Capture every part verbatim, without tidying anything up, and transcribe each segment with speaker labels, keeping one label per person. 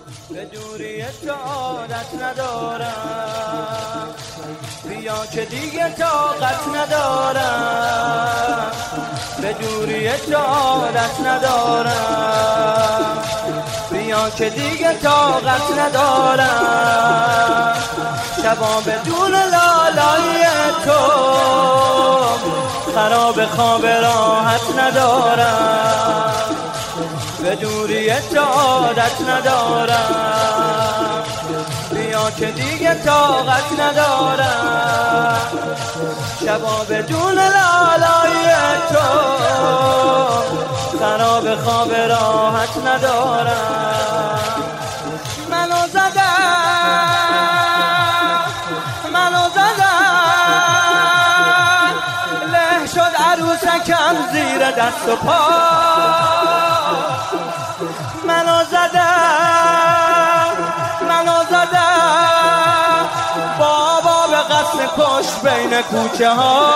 Speaker 1: به دوری تو عادت ندارم، بیا که دیگه طاقت ندارم، به دوری تو عادت ندارم، بیا که دیگه طاقت ندارم، شبا بدون لالای تو خراب خواب راحت ندارم، به دوری تو عادت ندارم، بیا که دیگه طاقت ندارم، شبا بدون لالای تو خراب خواب راحت ندارم. منو زدن منو زدن له شد عروسکم زیر دست و پا، منو زدن منو زدن بابا به قصد کش بین کوچه ها،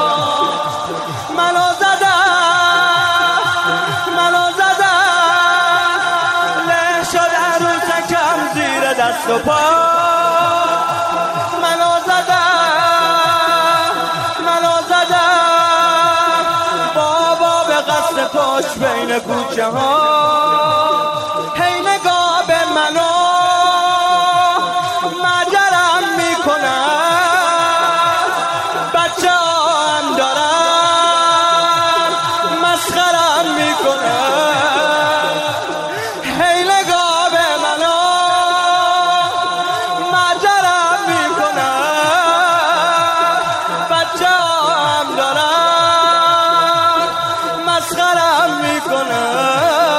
Speaker 1: منو زدن منو زدن له شد عروسکم زیر دست و پا، منو زدن منو زدن بابا به قصد کش بین کوچه ها، هی نگاه به منو مجرم میکنن، بچه هم دارن مسخرم میکنن، هی نگاه به منو مجرم میکنن، بچه هم دارن مسخرم میکنن.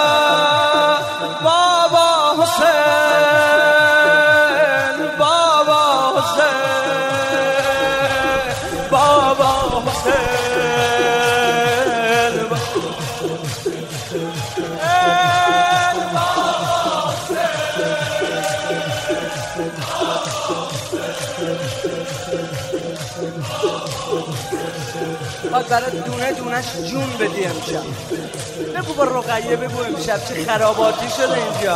Speaker 1: باید برای دونه دونش جون بدی امشب. بگو با رقیه بگو امشب چه خراباتی شده اینجا.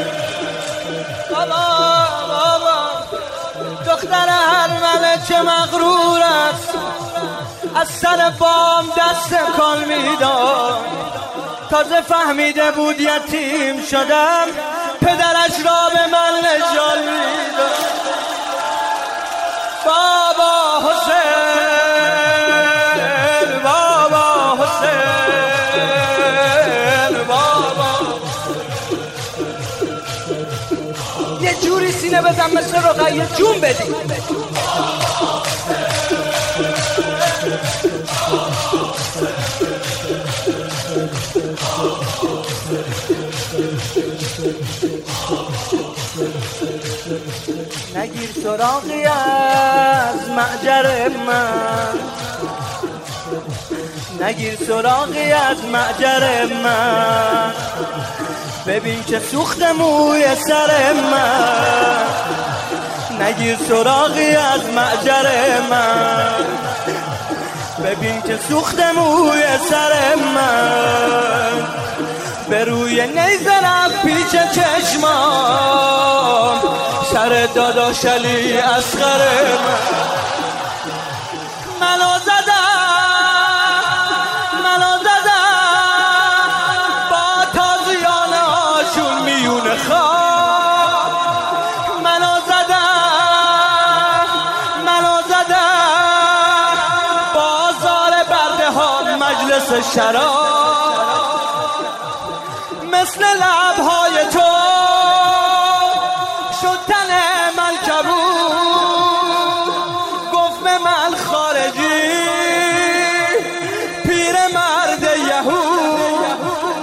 Speaker 1: بابا بابا دختر هرمله چه مغرور است، از سر بام دست کال میداد، تازه فهمیده بود یتیم شدم، پدرش را به من نجال میداد. بابا حسین بابا حسین بابا، یه جوری سینه بزن مثل رقیه جون بدی. نگیر سراغی از معجر من، نگیر سراغی از معجر من، ببین که سوخت موی سر من، نگیر سراغی از معجر من، ببین که سوخت موی سر من، به روی نیزه رفت پیچ چشمان، سر داداش علی اصغر من. منو زدن منو زدن با تازیانه هاشون میون خواب، منو زدن منو زدن بازار برده ها مجلس شراب، مثل لبهای تو شد تن من کبود، گفت به من خارجی پیر مرد یهود.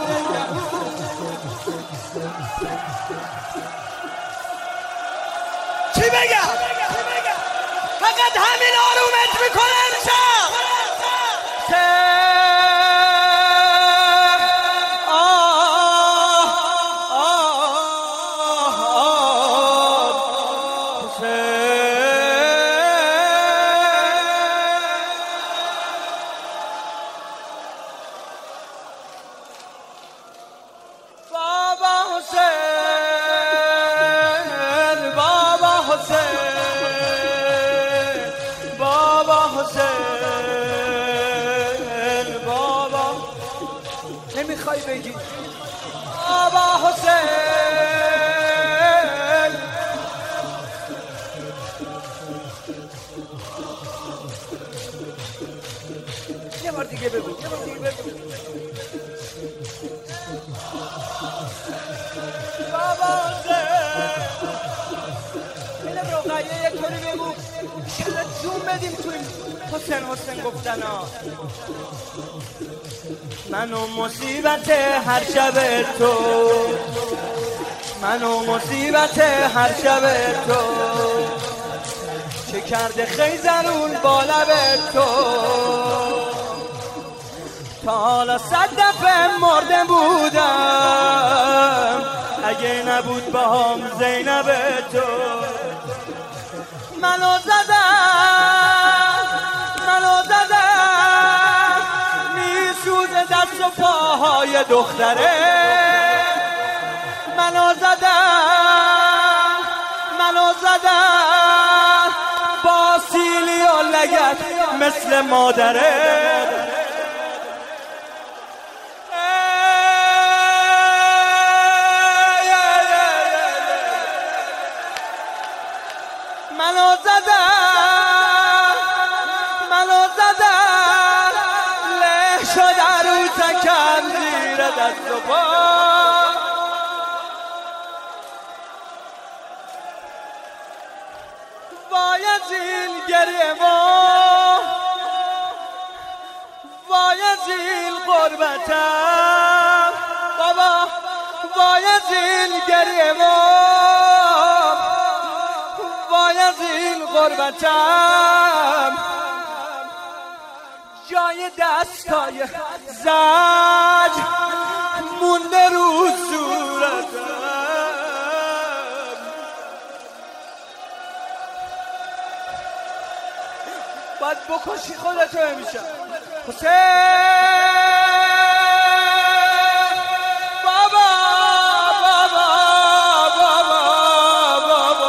Speaker 1: چی بگم؟ فقط همین آرومت میکنه امشب. بابا حسین نمیخوای بگی آبا حسین؟ یه بار دیگه بگو، یه بار دیگه بگو بابا حسین. اینه رقیه یک طوری بگو شاید جون بدیم تو این حسین حسین گفتن ها. من و مصیبت هر شب تو، من و مصیبت هر شب تو، چه کرده خیزرون با لب تو. تا حالا صد دفعه مرده بودم اگه نبود با هم زینب تو. منو زدم منو زدم میسوزه دست و پاهای دختره. منو زدم منو زدم با سیلی و لگت مثل مادره. منو زدن منو زدن له شد عروسکم زیر دست و پا. وای از این گریه ما، وای از این غربتم بابا، وای از این گریه ما، وای از این غربتم. جای دستای زج مونده رو صورتم. باید بکشی خودتو همیشه حسین. بابا بابا بابا بابا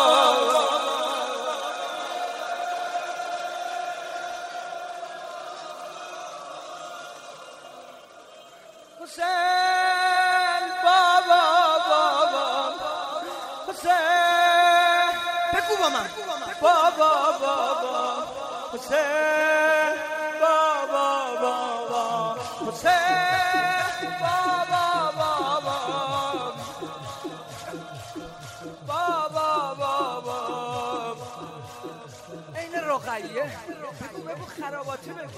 Speaker 1: حسین. بابا بابا حسین. بگو با من بابا بابا حسین. بابا بابا حسین. بابا بابا بابا بابا. این رقیه بگو بگو خراباتی بگو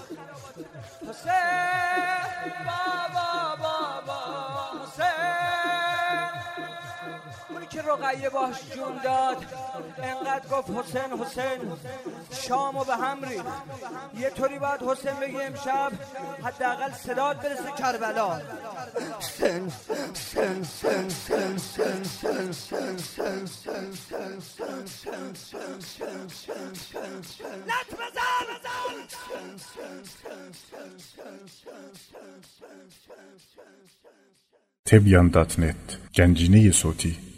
Speaker 1: حسین. بابا بابا حسین. اونی که رقیه باش جون داد انقدر گفت حسین حسین شامو به هم ریخت. یه طوری باید حسین بگی امشب حداقل صدات برسه کربلا. سن سن سن سن سن سن سن سن سن سن سن سن سن سن لط بزن.
Speaker 2: تبیان دات نت گنجینه صوتی